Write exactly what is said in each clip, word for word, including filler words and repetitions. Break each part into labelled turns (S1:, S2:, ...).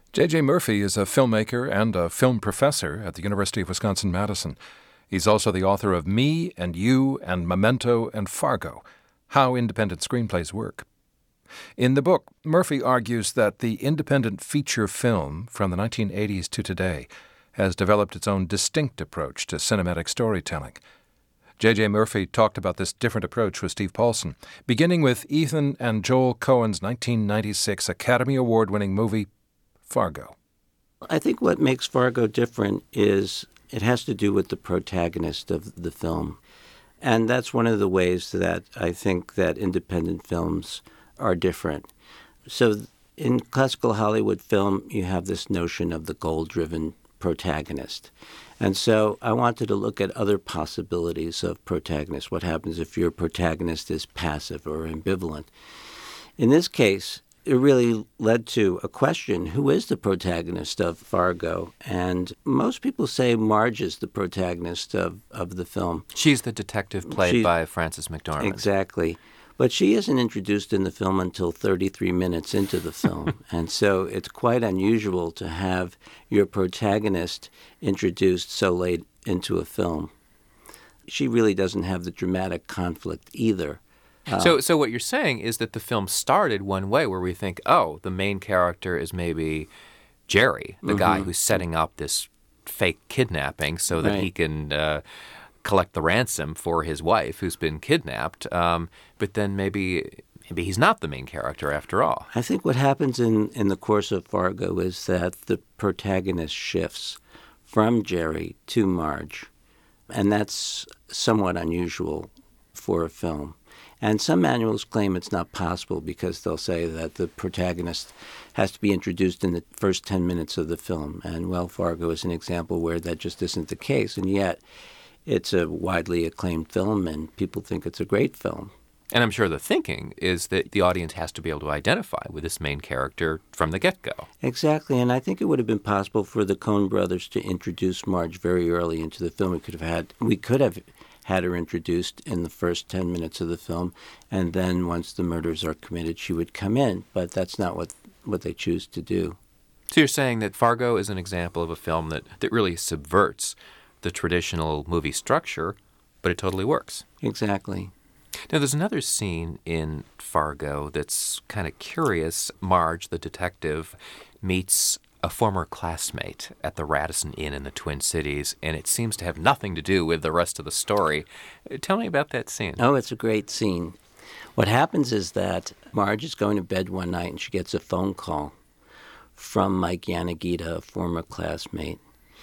S1: J J. Murphy is a filmmaker and a film professor at the University of Wisconsin-Madison. He's also the author of Me and You and Memento and Fargo, How Independent Screenplays Work. In the book, Murphy argues that the independent feature film from the nineteen eighties to today has developed its own distinct approach to cinematic storytelling. J J. Murphy talked about this different approach with Steve Paulson, beginning with Ethan and Joel Coen's nineteen ninety-six Academy Award-winning movie, Fargo.
S2: I think what makes Fargo different is it has to do with the protagonist of the film. And that's one of the ways that I think that independent films are different. So in classical Hollywood film, you have this notion of the goal-driven protagonist. And so I wanted to look at other possibilities of protagonists. What happens if your protagonist is passive or ambivalent? In this case, it really led to a question, who is the protagonist of Fargo? And most people say Marge is the protagonist of, of the film.
S3: She's the detective played
S2: She's,
S3: by Frances McDormand.
S2: Exactly. But she isn't introduced in the film until thirty-three minutes into the film. And so it's quite unusual to have your protagonist introduced so late into a film. She really doesn't have the dramatic conflict either. Uh,
S3: so so what you're saying is that the film started one way where we think, oh, the main character is maybe Jerry, the mm-hmm. guy who's setting up this fake kidnapping so that
S2: right.
S3: he can uh, collect the ransom for his wife who's been kidnapped. Um, but then maybe maybe he's not the main character after all.
S2: I think what happens in, in the course of Fargo is that the protagonist shifts from Jerry to Marge. And that's somewhat unusual for a film. And some manuals claim it's not possible because they'll say that the protagonist has to be introduced in the first ten minutes of the film. And, well, Fargo is an example where that just isn't the case. And yet it's a widely acclaimed film, and people think it's a great film.
S3: And I'm sure the thinking is that the audience has to be able to identify with this main character from the get-go.
S2: Exactly, and I think it would have been possible for the Coen brothers to introduce Marge very early into the film. We could have had, we could have had her introduced in the first ten minutes of the film, and then once the murders are committed, she would come in. But that's not what, what they choose to do.
S3: So you're saying that Fargo is an example of a film that, that really subverts the traditional movie structure, but it totally works.
S2: Exactly.
S3: Now, there's another scene in Fargo that's kind of curious. Marge, the detective, meets a former classmate at the Radisson Inn in the Twin Cities, and it seems to have nothing to do with the rest of the story. Tell me about that scene.
S2: Oh, it's a great scene. What happens is that Marge is going to bed one night, and she gets a phone call from Mike Yanagita, a former classmate.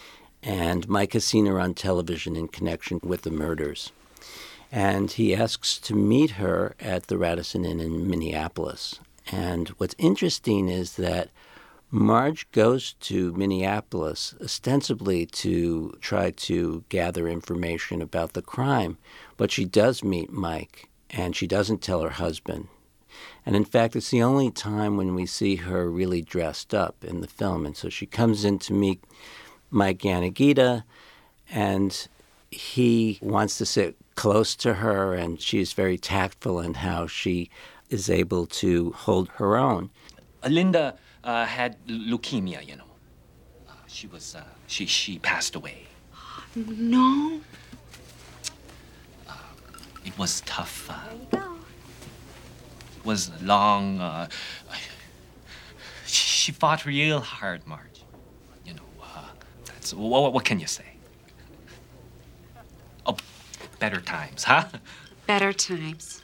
S2: And Mike has seen her on television in connection with the murders. And he asks to meet her at the Radisson Inn in Minneapolis. And what's interesting is that Marge goes to Minneapolis ostensibly to try to gather information about the crime, but she does meet Mike, and she doesn't tell her husband. And in fact, it's the only time when we see her really dressed up in the film. And so she comes in to meet Mike Yanagita, and he wants to sit close to her, and she's very tactful in how she is able to hold her own.
S4: Linda uh, had leukemia, you know. Uh, she was, uh, she, she passed away.
S5: No.
S4: Uh, it was tough. Uh,
S5: there you go.
S4: It was long. Uh, she fought real hard, Marge. You know, uh, that's, what, what can you say? Oh, better times, huh?
S5: Better times.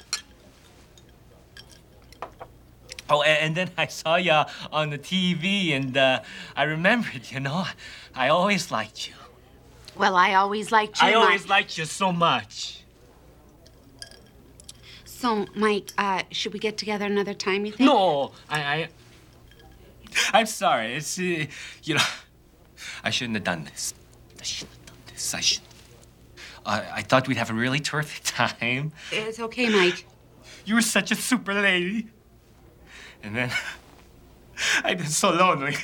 S4: Oh, and then I saw you on the T V, and uh, I remembered, you know, I always liked you.
S5: Well, I always liked you,
S4: I always
S5: Mike.
S4: liked you so much.
S5: So, Mike, uh, should we get together another time, you think?
S4: No, I, I, I'm sorry. It's, uh, you know, I shouldn't have done this. I shouldn't have done this. I should. Uh, I thought we'd have a really terrific time.
S5: It's okay, Mike.
S4: You were such a super lady. And then I've been so lonely.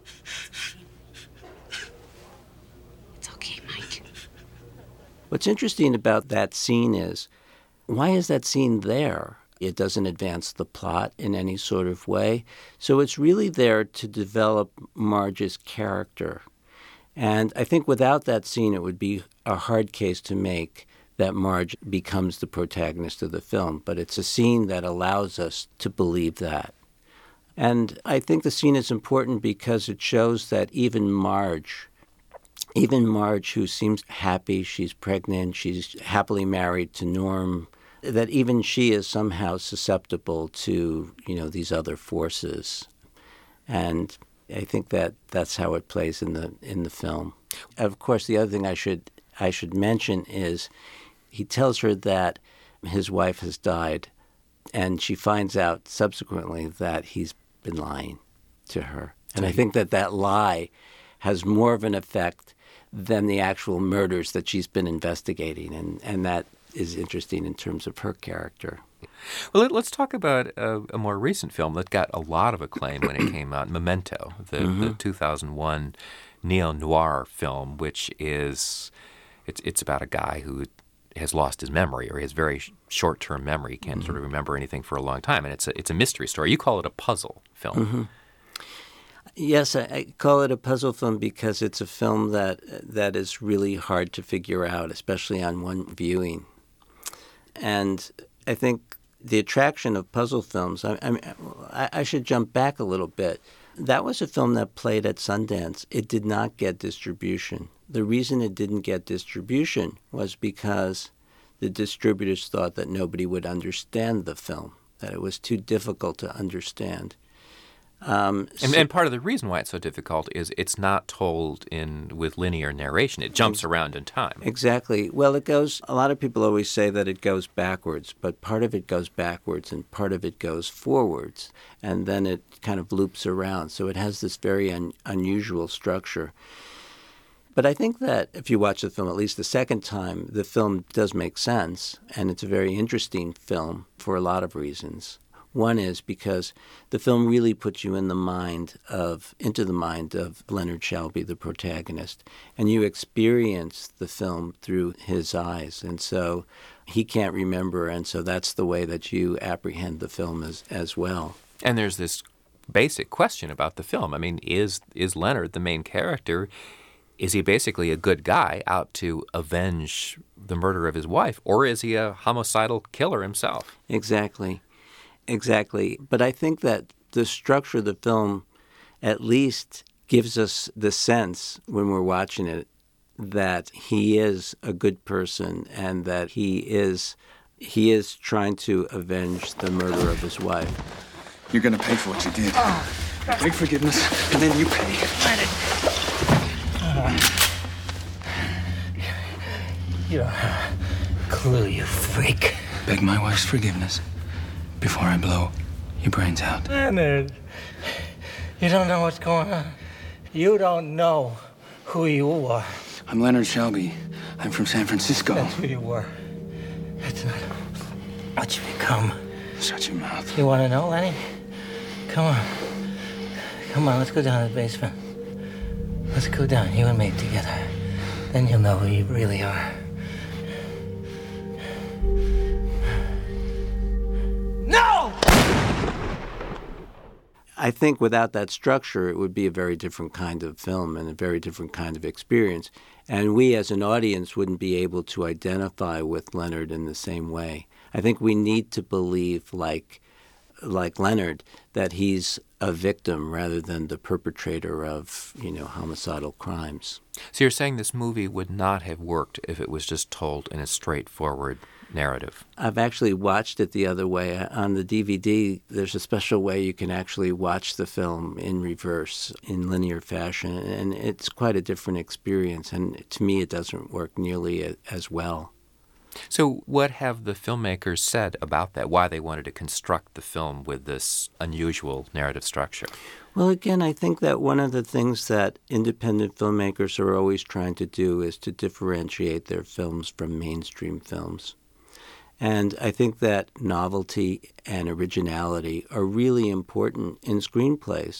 S5: It's okay, Mike.
S2: What's interesting about that scene is, why is that scene there? It doesn't advance the plot in any sort of way. So it's really there to develop Marge's character. And I think without that scene, it would be a hard case to make that Marge becomes the protagonist of the film. But it's a scene that allows us to believe that. And I think the scene is important because it shows that even Marge, even Marge, who seems happy, she's pregnant, she's happily married to Norm, that even she is somehow susceptible to, you know, these other forces. And I think that that's how it plays in the in the film. Of course, the other thing I should I should mention is he tells her that his wife has died, and she finds out subsequently that he's been lying to her. And I think that that lie has more of an effect than the actual murders that she's been investigating, and, and that is interesting in terms of her character.
S3: Well, let's talk about a, a more recent film that got a lot of acclaim when it came out, Memento, the, mm-hmm. the two thousand one neo-noir film, which is, it's it's about a guy who has lost his memory, or he has very sh- short-term memory, he can't mm-hmm. sort of remember anything for a long time, and it's a, it's a mystery story. You call it a puzzle film.
S2: Mm-hmm. Yes, I, I call it a puzzle film because it's a film that that is really hard to figure out, especially on one viewing. And I think the attraction of puzzle films, I, I, mean, I, I should jump back a little bit. That was a film that played at Sundance. It did not get distribution. The reason it didn't get distribution was because the distributors thought that nobody would understand the film, that it was too difficult to understand. Um,
S3: and,
S2: so,
S3: and part of the reason why it's so difficult is it's not told in with linear narration. It jumps around in time.
S2: Exactly. Well, it goes, a lot of people always say that it goes backwards, but part of it goes backwards and part of it goes forwards, and then it kind of loops around. So it has this very un, unusual structure. But I think that if you watch the film at least the second time, the film does make sense, and it's a very interesting film for a lot of reasons. One is because the film really puts you in the mind of, into the mind of Leonard Shelby, the protagonist, and you experience the film through his eyes. And so he can't remember, and so that's the way that you apprehend the film as, as well.
S3: And there's this basic question about the film. I mean, is is Leonard the main character? Is he basically a good guy out to avenge the murder of his wife, or is he a homicidal killer himself?
S2: Exactly. Exactly. But I think that the structure of the film at least gives us the sense when we're watching it that he is a good person and that he is he is trying to avenge the murder of his wife.
S6: You're going to pay for what you did. Oh, beg forgiveness, and then you pay.
S7: You don't have a clue, you freak.
S6: Beg my wife's forgiveness before I blow your brains out.
S7: Leonard, you don't know what's going on. You don't know who you are.
S6: I'm Leonard Shelby. I'm from San Francisco.
S7: That's who you were. That's not what you become.
S6: Shut your mouth.
S7: You want to know, Lenny? Come on. Come on, let's go down to the basement. Let's go down, you and me together. Then you'll know who you really are. No!
S2: I think without that structure, it would be a very different kind of film and a very different kind of experience. And we as an audience wouldn't be able to identify with Leonard in the same way. I think we need to believe, like like Leonard, that he's a victim rather than the perpetrator of, you know, homicidal crimes.
S3: So you're saying this movie would not have worked if it was just told in a straightforward narrative?
S2: I've actually watched it the other way. On the D V D, there's a special way you can actually watch the film in reverse, in linear fashion, and it's quite a different experience. And to me, it doesn't work nearly as well.
S3: So what have the filmmakers said about that, why they wanted to construct the film with this unusual narrative structure?
S2: Well, again, I think that one of the things that independent filmmakers are always trying to do is to differentiate their films from mainstream films. And I think that novelty and originality are really important in screenplays.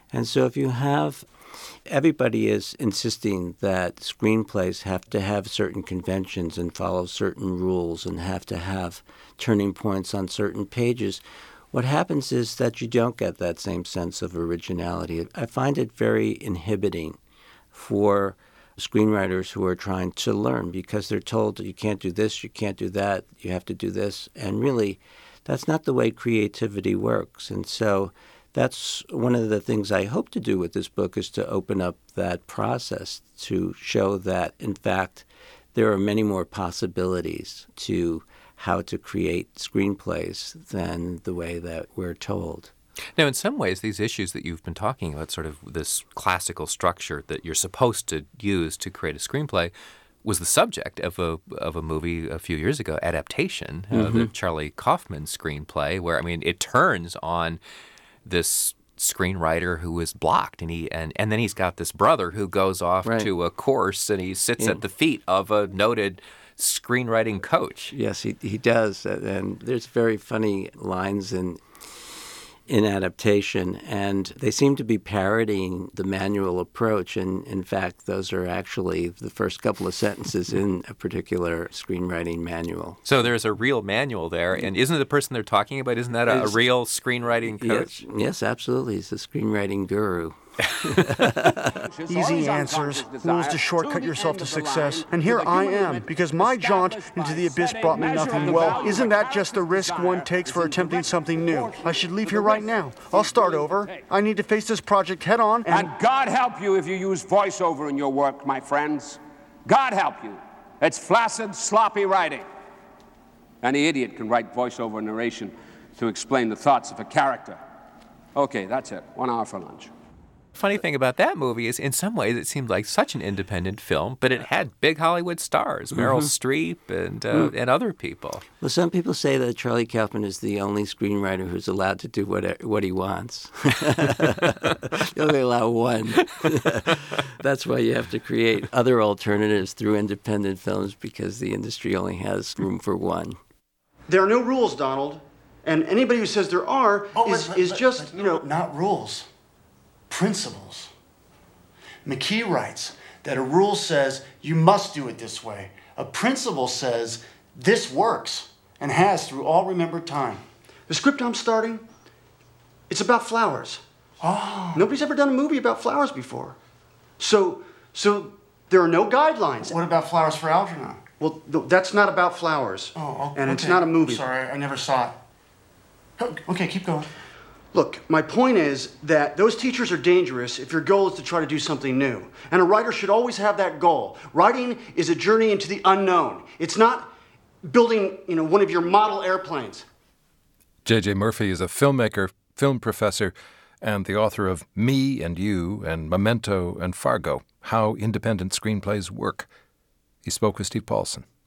S2: And so if you have, everybody is insisting that screenplays have to have certain conventions and follow certain rules and have to have turning points on certain pages, what happens is that you don't get that same sense of originality. I find it very inhibiting for screenwriters who are trying to learn because they're told that you can't do this, you can't do that, you have to do this. And really, that's not the way creativity works. And so that's one of the things I hope to do with this book is to open up that process to show that, in fact, there are many more possibilities to how to create screenplays than the way that we're told.
S3: Now, in some ways, these issues that you've been talking about, sort of this classical structure that you're supposed to use to create a screenplay, was the subject of a of a movie a few years ago, Adaptation, mm-hmm. uh, the Charlie Kaufman screenplay, where, I mean, it turns on this screenwriter who is blocked, and he and, and then he's got this brother who goes off
S2: right.
S3: to a course, and he sits
S2: yeah.
S3: at the feet of a noted screenwriting coach.
S2: Yes, he he does, and there's very funny lines in in Adaptation, and they seem to be parodying the manual approach, and in fact, those are actually the first couple of sentences in a particular screenwriting manual.
S3: So there's a real manual there, and isn't the person they're talking about, isn't that a, a real screenwriting coach?
S2: Yes, yes, absolutely. He's a screenwriting guru.
S8: Easy answers, rules to shortcut yourself to success. And here I am, because my jaunt into the abyss brought me nothing. Well, isn't that just the risk one takes for attempting something new? I should leave here right now. I'll start over. I need to face this project head on. And,
S9: and God help you if you use voiceover in your work, my friends. God help you. It's flaccid, sloppy writing. Any idiot can write voiceover narration to explain the thoughts of a character. Okay, that's it. One hour for lunch.
S3: Funny thing about that movie is, in some ways, it seemed like such an independent film, but it had big Hollywood stars, Meryl mm-hmm. Streep and uh, mm. and other people.
S2: Well, some people say that Charlie Kaufman is the only screenwriter who's allowed to do what what he wants. You only allow one. That's why you have to create other alternatives through independent films, because the industry only has room for one.
S8: There are no rules, Donald, and anybody who says there are
S10: oh,
S8: is
S10: but,
S8: is
S10: but,
S8: just
S10: but,
S8: you know
S10: not rules. Principles. McKee writes that a rule says you must do it this way. A principle says this works and has through all remembered time.
S8: The script I'm starting, it's about flowers.
S10: Oh.
S8: Nobody's ever done a movie about flowers before. So, so there are no guidelines.
S10: What about Flowers for Algernon?
S8: Well, th- that's not about flowers.
S10: Oh, okay.
S8: And it's not a movie.
S10: Sorry, I never saw it. Okay, keep going.
S8: Look, my point is that those teachers are dangerous if your goal is to try to do something new. And a writer should always have that goal. Writing is a journey into the unknown. It's not building, you know, one of your model airplanes.
S1: J J. Murphy is a filmmaker, film professor, and the author of Me and You and Memento and Fargo, How Independent Screenplays Work. He spoke with Steve Paulson.